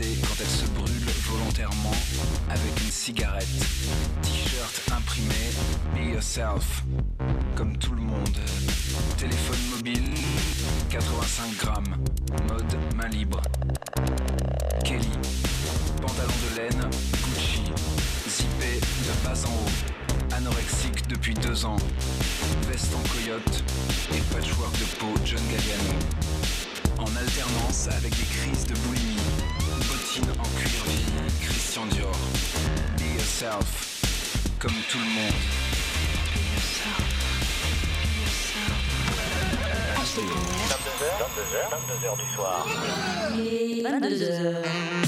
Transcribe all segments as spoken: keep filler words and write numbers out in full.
danser quand elle se brûle volontairement avec une cigarette. T-shirt imprimé, be yourself, comme tout le monde. Téléphone mobile, quatre-vingt-cinq grammes, mode main libre. Kelly, pantalon de laine, Gucci, zippé de bas en haut, anorexique depuis deux ans, veste en coyote et patchwork de peau John Galliano. En alternance avec des crises de boulimie, bottines en cuir vie, Christian Dior. Be yourself, comme tout le monde. Be yourself, be yourself. vingt-deux heures, vingt-deux heures du soir. Et vingt-deux heures.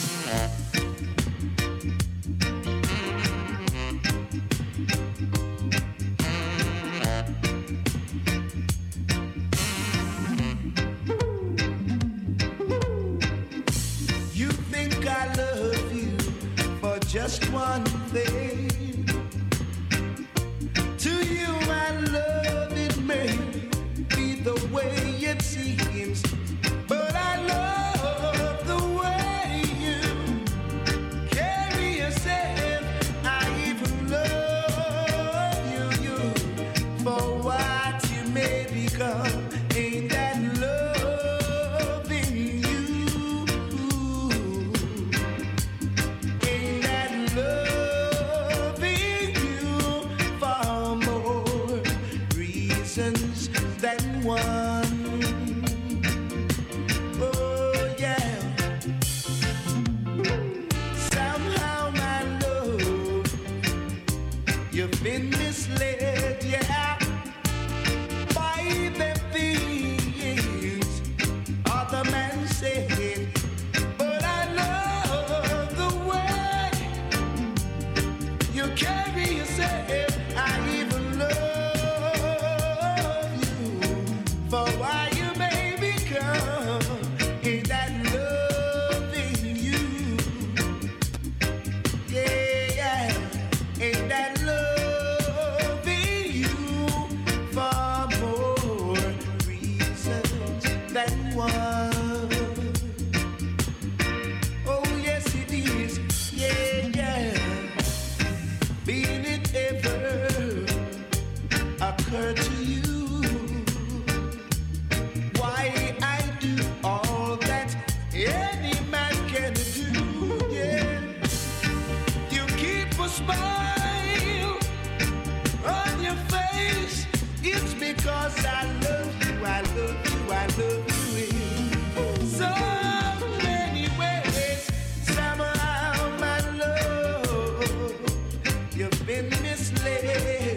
Just one thing. To you I love it may be the way it seems, but I love the way you carry yourself. I even love you, you for what you may become. Ain't that loving you? Ain't that loving you for more reasons than one? Oh yeah. Somehow my love, you've been misled, yeah, by the things other men say. But I love the way you carry yourself. I even love you for why you may become. Ain't that loving you? Yeah, yeah. Ain't that loving you for more reasons than one? Oh yes it is, yeah, yeah. Being it ever occurred to you why I do all that any man can do, yeah. You keep a smile on your face. It's because I love you, I love you, I love you in so many ways. Somehow my love, you've been misled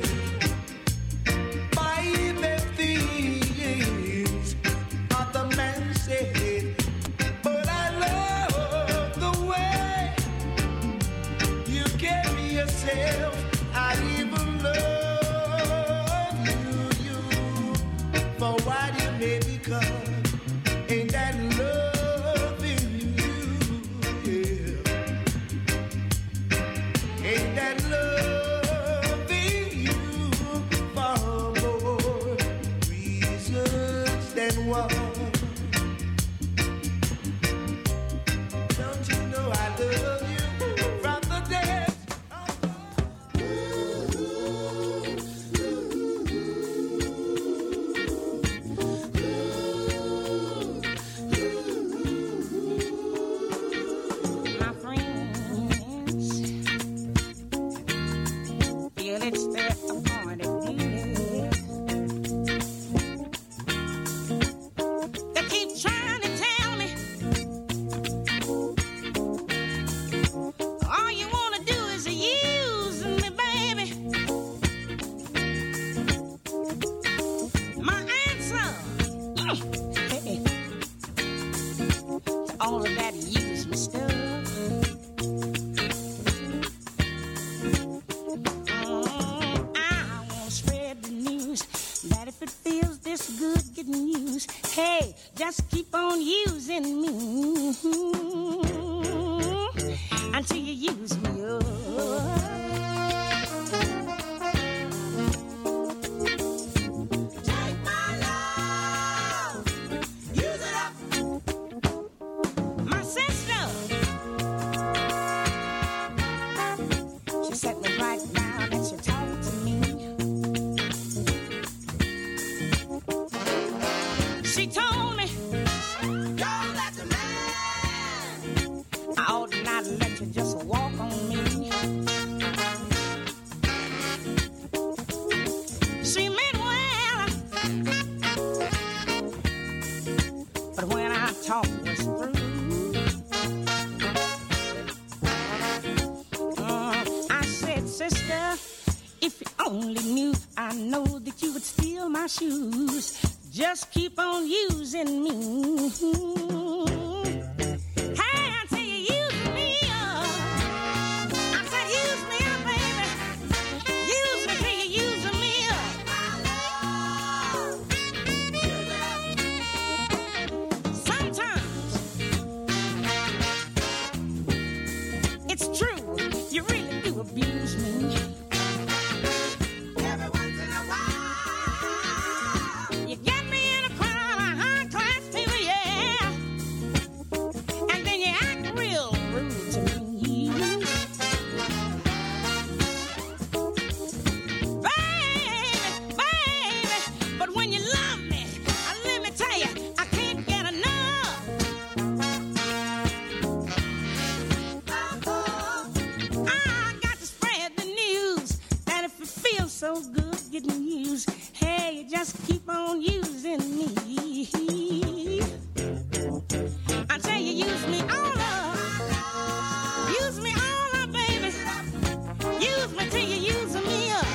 by the things other men say. But I love the way you carry yourself. I even love you, you for what you may become. Ain't that loving you? Yeah. Ain't that loving you for more reasons than one? Don't you know I love you from the depths My friends feel it's their appointed duty. They keep trying to tell me all you wanna do is use me, baby. My answer mm, to all of that use me stuff. Mm, I wanna spread the news that if it feels this good getting used, hey, just keep on using me until you use me up. Take my love, use it up. My sister to just walk on me. She meant well, but when I talk was through, uh, I said, sister, if you only knew, I know that you would steal my shoes. Just keep on using me. Hey, I tell you, use me up. I said, use me up, baby. Use me till you use me up. Sometimes it's true, you really do abuse me. So good getting used. Hey, just keep on using me. I tell you, use me all up. Use me all up, baby. Use me till you use me up.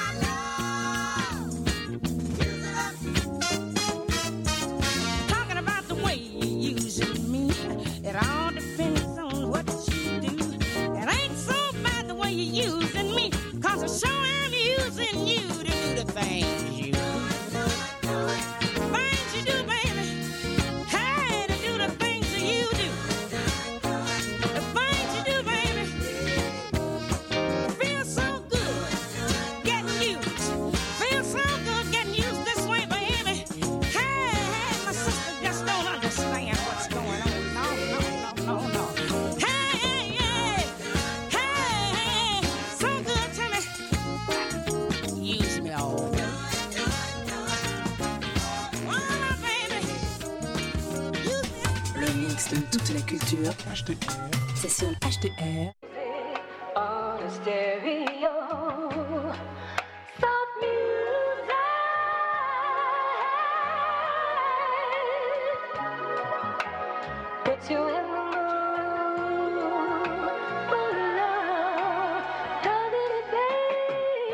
Talking about the way you using me, it all depends on what you do. It ain't so bad the way you using me, cause it's so using you to do the things you do. Things you do, baby. Hey, to do the things that you do. The things you do, baby. Feel so good getting used. Feel so good getting used this way, baby. Hey, hey, my sister just don't understand what's going on. No, no, no, no, no. Hey, hey, hey. Hey, hey. So good to me. Use me all. Le mix de toute la culture. H D R. C'est sur H D R. On a stereo. Soft music. Put you in the mood for love. Doesn't it, babe?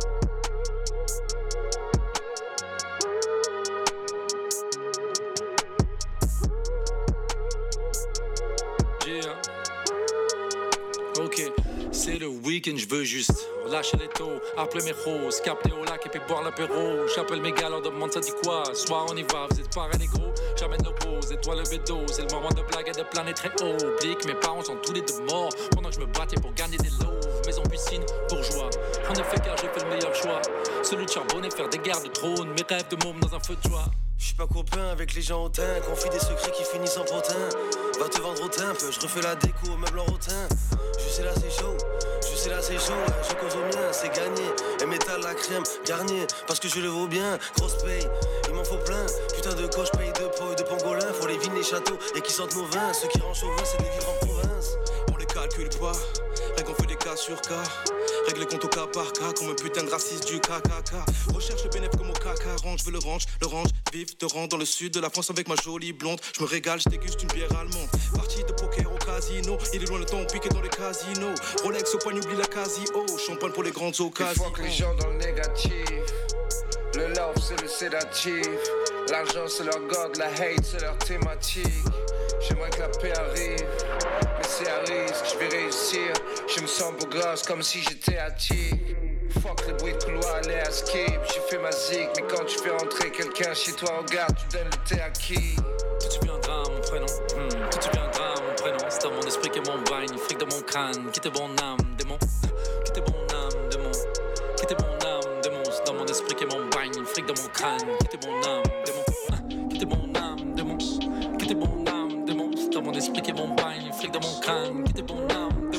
Yeah. Ok, c'est le week-end, je veux juste lâcher les taux, appeler mes roses, capter au lac et puis boire l'apéro. J'appelle mes gars, leur demande ça dit quoi. Soir on y va, vous êtes pareil négro. J'amène nos poses, étoile le bédo. C'est le moment de blague et de planer très haut. Oublie que mes parents sont tous les deux morts pendant que je me battais pour gagner des lots. Maison piscine, bourgeois. En effet car j'ai fait le meilleur choix, celui de charbonner, faire des guerres de trône. Mes rêves de môme dans un feu de joie. J'suis pas copain avec les gens hautains, confie des secrets qui finissent en potin. Va te vendre au timbre, je refais la déco au meuble en rotin. Je sais là c'est chaud, je sais là c'est chaud, je cause au mien, c'est gagné. Et métal la crème, Garnier, parce que je le vaux bien. Grosse paye, il m'en faut plein. Putain de coche, paye de po et de pangolin. Faut les vignes, les châteaux et qui sentent nos vins. Ceux qui rangent chauvin, c'est des vivres en province. On les calcule pas, rien qu'on fait des cas sur cas. Règle les comptes au cas par cas, comme un putain de raciste du K K K. Recherche le bénéfice comme au K K, range, je veux le range, le range, vif, te rends dans le sud de la France avec ma jolie blonde. Je me régale, je déguste une bière allemande. Partie de poker au casino, il est loin le temps piqué dans les casinos. Rolex au poignet, oublie la Casio, champagne pour les grandes occasions. Il faut que les gens dans le négatif. Le love c'est le sédatif. L'argent c'est leur god, la hate c'est leur thématique. J'aimerais que la paix arrive, mais c'est à risque, je vais réussir. Je me sens beau gosse comme si j'étais à Tig. Fuck les bruits de couloir, aller à skip. J'ai fait ma zig, mais quand tu fais entrer quelqu'un chez toi, regarde, tu donnes le thé à qui? Tout deviendra mon prénom, hmm. Tout deviendra mon prénom. C'est dans mon esprit que mon bagne, fric de mon crâne. Quittez mon âme, démon. Quittez mon âme, démon. Quittez mon âme, démon. C'est dans mon esprit que mon bagne, fric de mon crâne. Quittez mon âme, démon. Quittez mon âme, démon. Quittez mon âme, démon. C'est dans mon esprit que mon bagne, fric de mon crâne. Quittez mon âme, démon.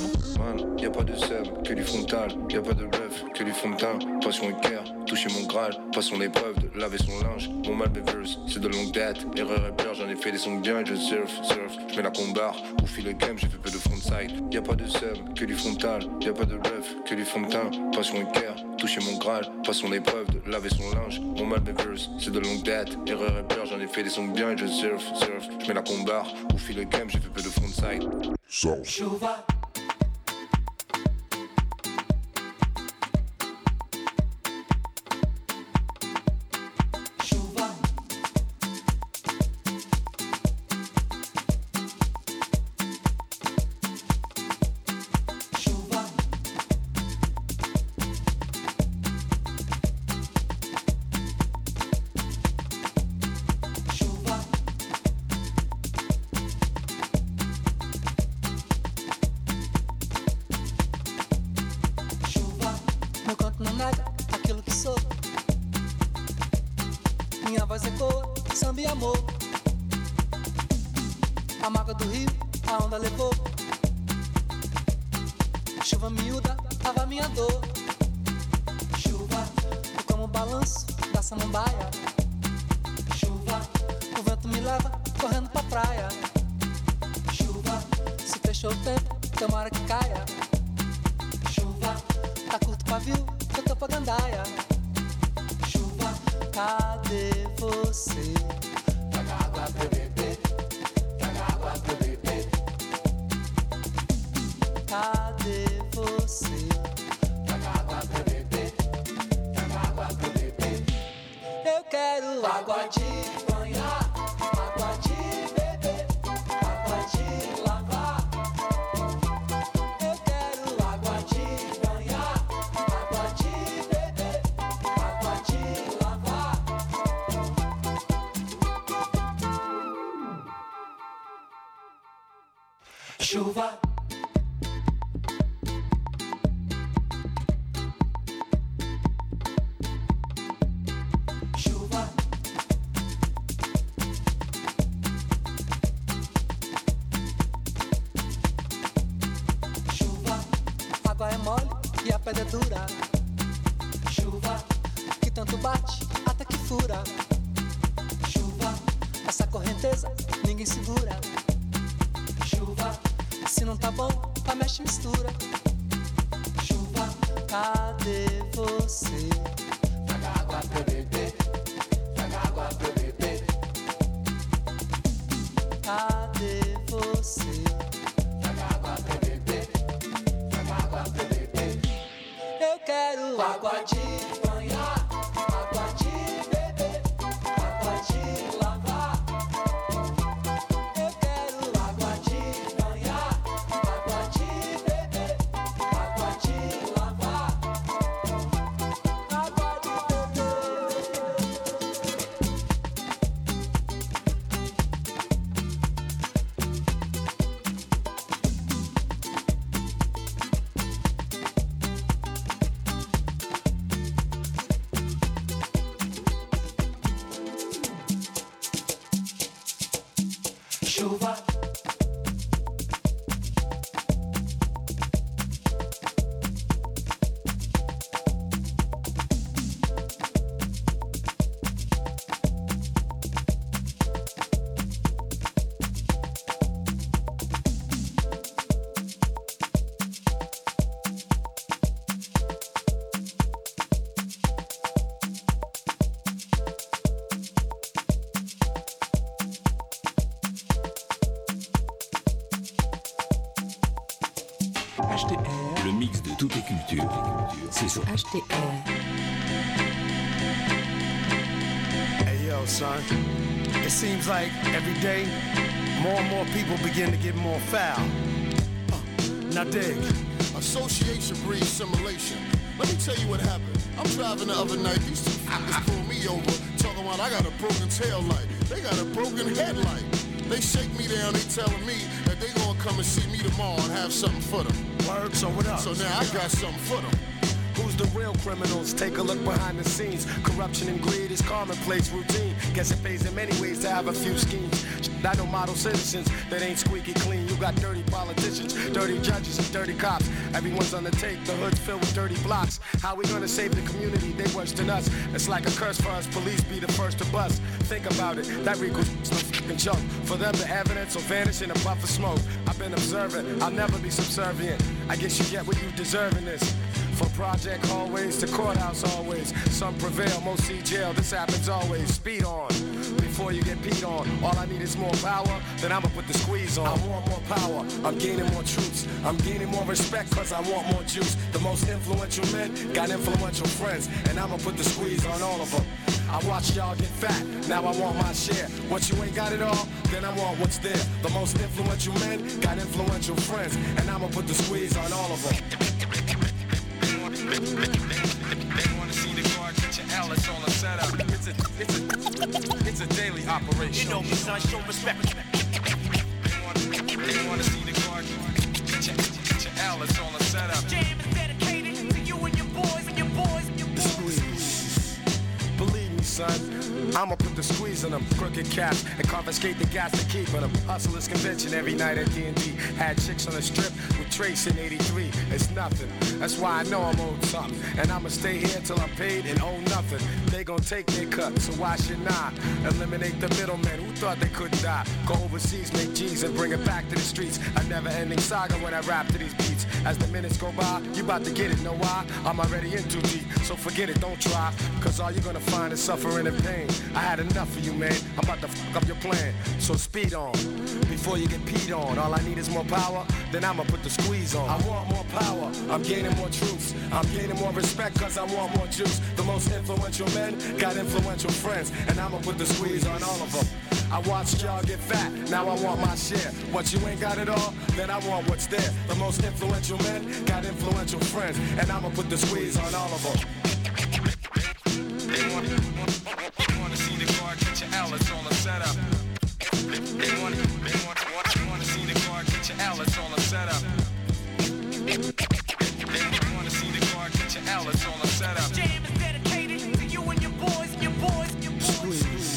Cameron, y a pas de sub, que du frontal, y a pas de bluff, que du fond de teint, passion et cœur, toucher mon Graal, pas son épreuve de laver son linge, mon mal verse, c'est de longue date, erreur et peur, j'en ai fait des sons bien et je surf, surf, je mets la combarre, pour filer le game, j'ai fait peu de frontside, y a pas de sub, que du frontal, y a pas de bluff, que du fond de teint, passion et cœur, toucher mon Graal, pas son épreuve de laver son linge, mon mal verse, c'est de longue date, erreur et peur, j'en ai fait des sons bien et je surf, surf, je mets la combarre, pour filer le game, j'ai fait peu de frontside. So. Chuva. Minha voz ecoa, samba e amor. A mágoa do rio, a onda levou. Chuva miúda, lava minha dor. Chuva, eu como balanço da samambaia. Chuva, o vento me leva correndo pra praia. Chuva, se fechou o tempo, tomara que caia. Chuva, tá curto o pavio, eu tô pra gandaia. Chuva, cadê você? Traga água pra eu beber, traga água pra eu beber. Cadê você? Traga água pra eu beber, traga água pra eu beber. Eu quero água de banhar, água de beber, água de lavar. Eu quero água de banhar, água de beber, água de lavar. Chuva. Chuva. Chuva. Água é mole e a pedra é dura. Chuva. Que tanto bate até que fura. Chuva. Essa correnteza ninguém segura. Chuva. Se não tá bom, vai mexe e mistura. Chuva. Cadê você? Traga água pra eu beber, traga água pra eu beber. Cadê você? Traga água pra eu beber, traga água pra eu beber. Eu quero água de banhar, água de beber, água de lavar. Eu quero água de banhar, água de beber, água de lavar. Água de chuva. H T R, le mix de toutes les cultures. C'est sur H T R. Hey yo, son. It seems like every day more and more people begin to get more foul. Uh, now dig. Association breeds simulation. Let me tell you what happened. I'm driving the other night. These two fuckers pulled me over, talking about I got a broken tail light. They got a broken headlight. They shake me down. They telling me that they gonna come and see me tomorrow and have something for them. Word, so what up? So now I got something for them. Who's the real criminals? Take a look behind the scenes. Corruption and greed is commonplace routine. Guess it pays in many ways to have a few schemes. I know model citizens that ain't squeaky clean. You got dirty politicians, dirty judges, and dirty cops. Everyone's on the take, the hood's filled with dirty blocks. How we gonna save the community? They worse than us. It's like a curse for us, police be the first to bust. Think about it, that equals no fucking joke. For them, the evidence will vanish in a puff of smoke. I've been observant, I'll never be subservient. I guess you get what you deserve in this. From project hallways to courthouse always. Some prevail, most see jail, this happens always. Speed on, before you get peed on. All I need is more power, then I'ma put the squeeze on. I want more power, I'm gaining more troops. I'm gaining more respect cause I want more juice. The most influential men got influential friends, and I'ma put the squeeze on all of them. I watch y'all get fat, now I want my share. Once you ain't got it all, then I want what's there. The most influential men got influential friends, and I'ma put the squeeze on all of them. They wanna see the guard catch your L, it's all a setup. It's a, it's a, it's a daily operation. You know me, son, show respect. They wanna, they wanna see the guard catch your, catch your L, it's all a setup. Jam is dedicated to you and your boys and your boys and your boys. Believe me, son. I'ma put the squeeze on them, crooked cats, and confiscate the gas to keep on them. Hustlers convention every night at D and D. Had chicks on the strip with Trace in eighty-three. It's nothing. That's why I know I'm owed something. And I'ma stay here till I'm paid and owe nothing. They gon' take their cut, so why should I? Eliminate the middlemen who thought they couldn't die. Go overseas, make G's, and bring it back to the streets. A never-ending saga when I rap to these beats. As the minutes go by, you about to get it, know why? I'm already in too deep, so forget it, don't try. Cause all you're gonna find is suffering and pain. I had enough of you, man. I'm about to fuck up your plan. So speed on, before you get peed on. All I need is more power, then I'ma put the squeeze on. I want more power, I'm gaining more troops. I'm gaining more respect cause I want more juice. The most influential men got influential friends, and I'ma put the squeeze on all of them. I watched y'all get fat, now I want my share. Once you ain't got it all, then I want what's there. The most influential men got influential friends, and I'ma put the squeeze on all of them. They want, they want to see the guard catch your L, it's all a setup. They want, they want, want, want to see the guard catch your L, it's all a setup. They want to see the guard catch your L, it's all a setup. Jam is dedicated to you and your boys and your boys and your boys. Squeeze.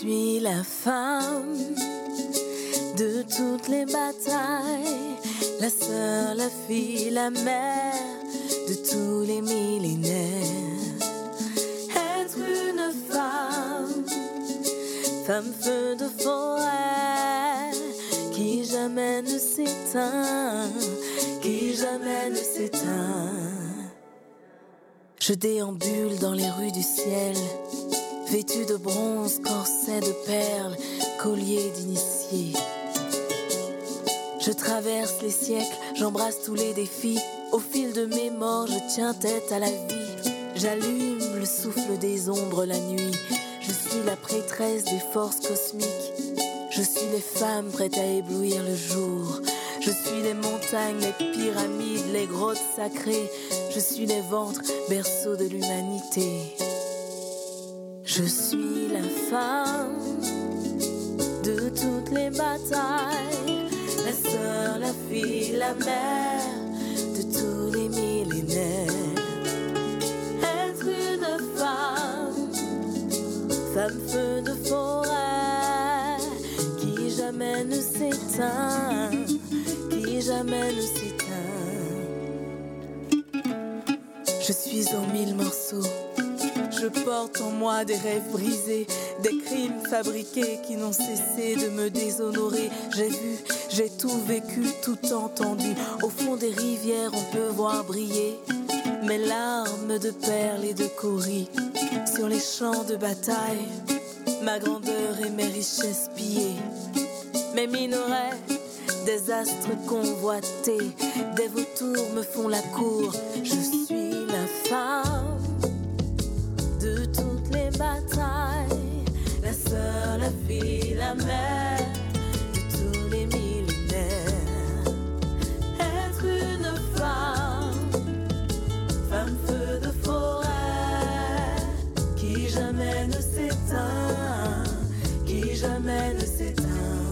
suis la femme de toutes les batailles, la sœur, la fille, la mère de tous les millénaires. Être une femme, femme feu de forêt, qui jamais ne s'éteint, qui jamais ne s'éteint. Je déambule dans les rues du ciel, vêtue de bronze, corset de perles, collier d'initié. Je traverse les siècles, j'embrasse tous les défis. Au fil de mes morts, je tiens tête à la vie. J'allume le souffle des ombres la nuit. Je suis la prêtresse des forces cosmiques. Je suis les femmes prêtes à éblouir le jour. Je suis les montagnes, les pyramides, les grottes sacrées. Je suis les ventres, berceaux de l'humanité. Je suis la femme de toutes les batailles, la sœur, la fille, la mère de tous les millénaires. Être une femme, femme feu de forêt, qui jamais ne s'éteint, qui jamais ne s'éteint. Je suis en mille morceaux. Je porte en moi des rêves brisés, des crimes fabriqués qui n'ont cessé de me déshonorer. J'ai vu, j'ai tout vécu, tout entendu. Au fond des rivières, on peut voir briller mes larmes de perles et de coris. Sur les champs de bataille, ma grandeur et mes richesses pillées. Mes minerais, des astres convoités, des vautours me font la cour. Je suis la femme de toutes les batailles, la sœur, la fille, la mère de tous les millénaires. Être une femme, femme feu de forêt, qui jamais ne s'éteint, qui jamais ne s'éteint.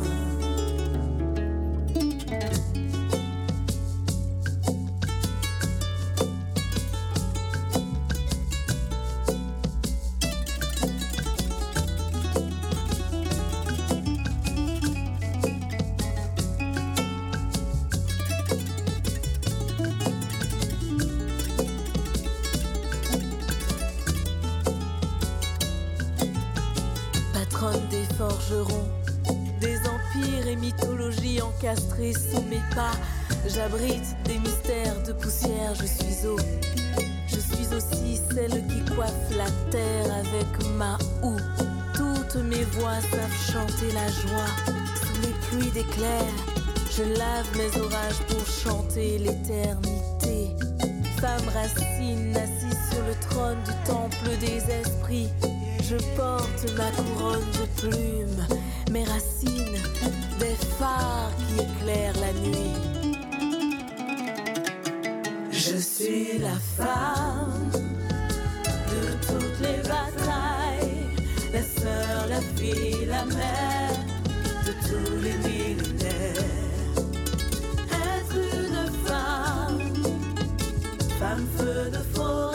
Des forgerons, des empires et mythologies encastrées sous mes pas. J'abrite des mystères de poussière, je suis eau. Je suis aussi celle qui coiffe la terre avec ma houe. Toutes mes voix savent chanter la joie. Sous les pluies d'éclairs, je lave mes orages pour chanter l'éternité. Femme racine assise sur le trône du temple des esprits. Je porte ma couronne de plumes, mes racines, des phares qui éclairent la nuit. Je suis la femme de toutes les batailles, la sœur, la fille, la mère de tous les millénaires. Être une femme, femme feu de forêt,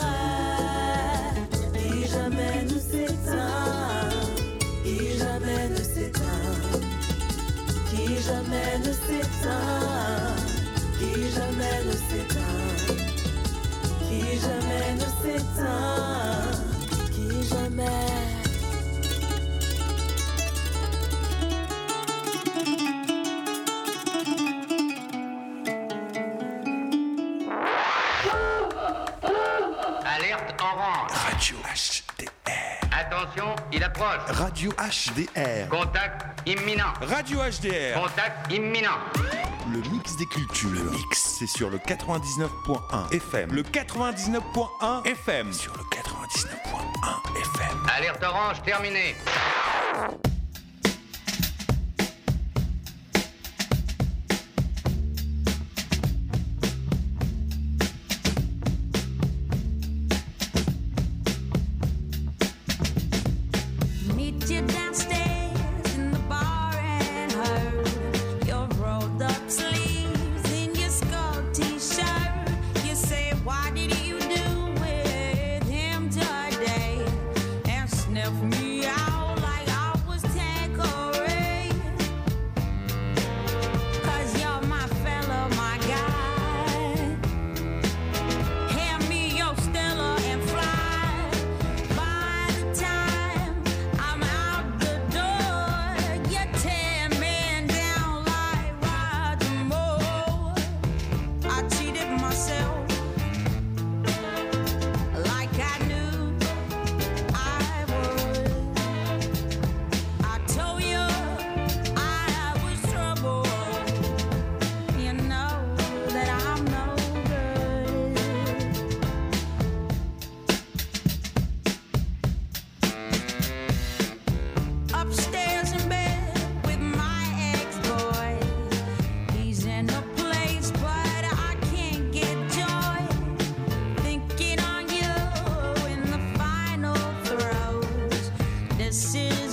qui jamais ne s'éteint, qui jamais ne s'éteint, qui jamais ne s'éteint, qui jamais ne s'éteint, qui jamais ne s'éteint, qui jamais. Alerte orange. Radio H D R. Attention, il approche. Radio H D R. Contact imminent. Radio H D R. Contact imminent. Le mix des cultures. Le mix, c'est sur le quatre-vingt-dix-neuf point un F M. Le quatre-vingt-dix-neuf point un F M. Sur le quatre-vingt-dix-neuf point un F M. Alerte orange terminée. Meet you downstairs in the bar and heard your rolled up sleeves in your skull t-shirt. You say, what did you do with him today? And sniff me out like I was This is